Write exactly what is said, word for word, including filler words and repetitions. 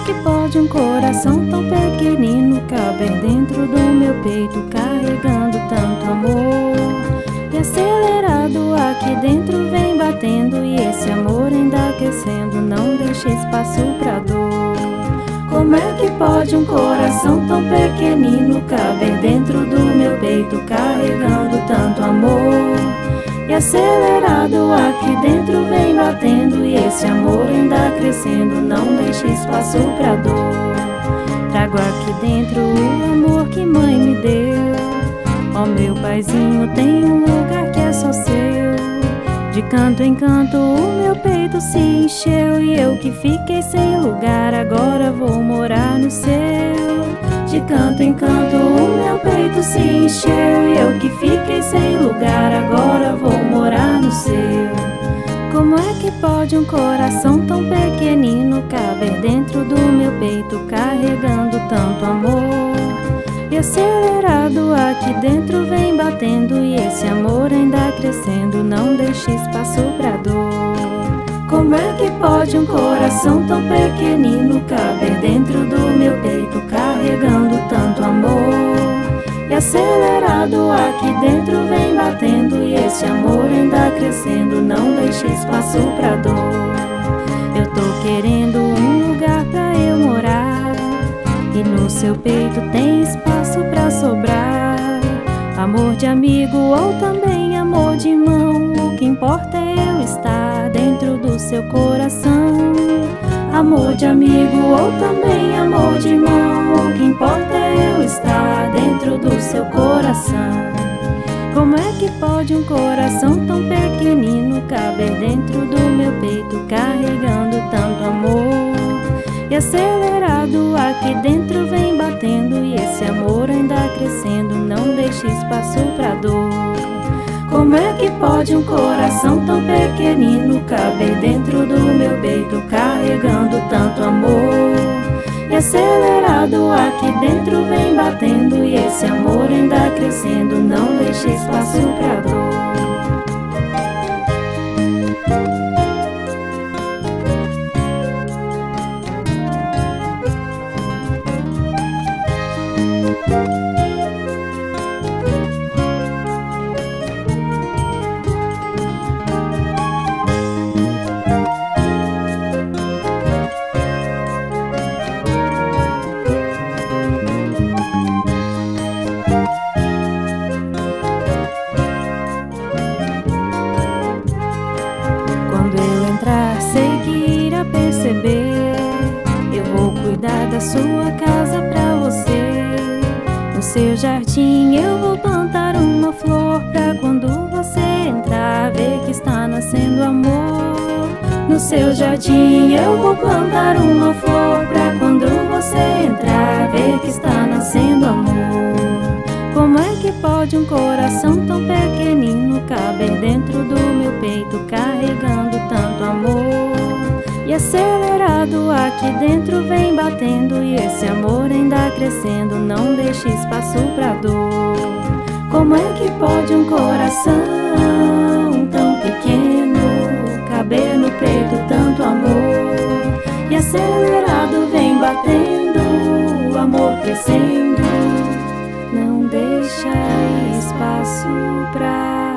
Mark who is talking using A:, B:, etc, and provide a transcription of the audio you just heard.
A: que pode um coração tão pequenino caber dentro do meu peito, carregando tanto amor? E acelerado aqui dentro vem batendo, e esse amor ainda aquecendo, não deixa espaço pra dor. Como é que pode um coração tão pequenino caber dentro do meu peito, carregando tanto amor? E acelerado aqui dentro vem batendo, e esse amor ainda crescendo, não deixa espaço pra dor. Trago aqui dentro o amor que mãe me deu. Ó meu paizinho, tem um lugar que é só seu. De canto em canto o meu peito se encheu, e eu que fiquei sem lugar agora vou morar no seu. De canto em canto o meu peito se encheu, e eu que fiquei sem lugar agora vou morar no seu. Como é que pode um coração tão pequenino caber dentro do meu peito, carregando tanto amor? E acelerado aqui dentro vem batendo, e esse amor ainda crescendo, não deixa espaço pra dor. Como é que pode um coração tão pequenino caber dentro do meu peito, carregando tanto amor? E acelerado aqui dentro vem batendo, e esse amor ainda crescendo, não deixa espaço pra dor. Eu tô querendo um lugar pra eu morar, e no seu peito tem espaço pra sobrar. Amor de amigo ou também amor de irmão, o que importa é eu estar dentro do seu coração. Amor de amigo ou também amor de irmão, o que importa é eu estar dentro do seu coração. Como é que pode um coração tão pequenino caber dentro do meu peito, carregando tanto amor? E acelerado aqui dentro vem batendo, e esse amor ainda crescendo, não deixa espaço pra dor. Como é que pode um coração tão pequenino caber dentro do meu peito, carregando tanto amor? E acelerado aqui dentro vem batendo, e esse amor ainda crescendo, não deixa espaço pra dor. Quando eu entrar, sei que irá perceber, eu vou cuidar da sua casa pra você. No seu jardim eu vou plantar uma flor, pra quando você entrar ver que está nascendo amor. No seu jardim eu vou plantar uma flor, pra quando você entrar ver que está nascendo amor. Como é que pode um coração tão pequenino caber dentro do meu peito, carregando tanto amor? E acelerado aqui dentro vem batendo, e esse amor ainda crescendo, não deixa espaço pra dor. Como é que pode um coração tão pequeno caber no peito tanto amor? E acelerado vem batendo, o amor crescendo, não deixa espaço pra